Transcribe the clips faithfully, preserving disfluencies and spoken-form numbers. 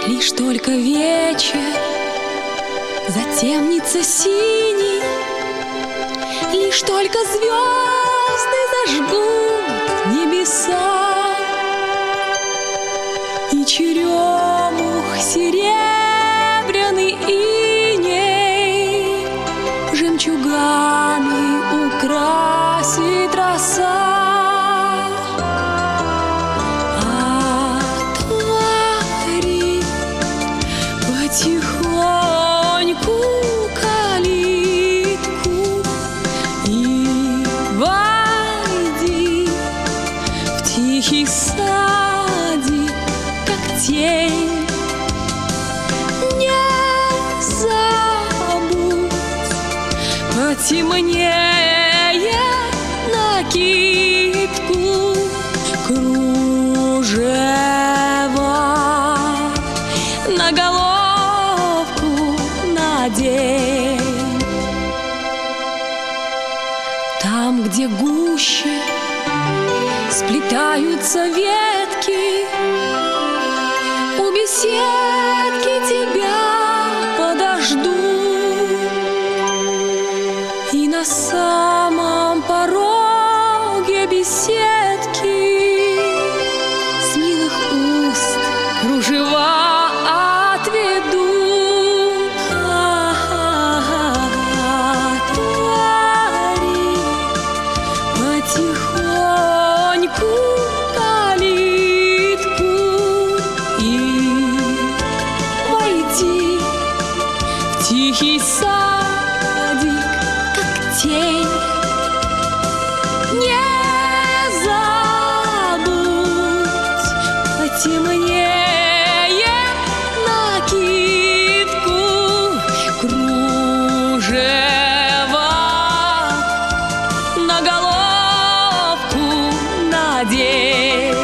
Лишь только вечер затемнится синий, лишь только звезды зажгут небеса, и черемух серебряный иней жемчугами украсит роса. Потихоньку калитку и войди в тихий садик, как тень. Не забудь потемнее накидку, кружева на головку надень. Там, где гуще сплетаются ветки, у беседки тебя подожду, и на самом пороге беседки с милых уст кружева отведу. Отвори потихоньку калитку и войди в тихий садик, как тень. Не забудь потемнее накидку, кружева на головку надень.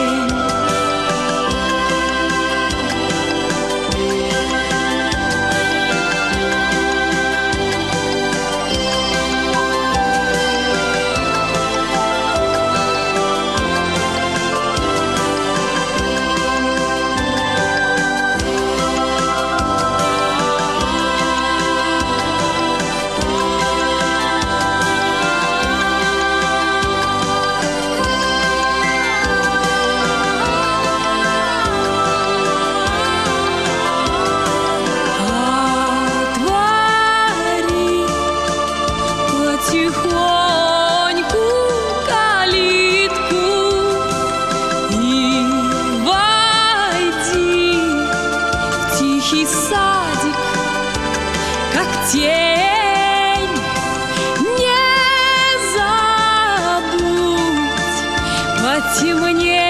Потихоньку калитку и войди в тихий садик, как тень. Не забудь потемнее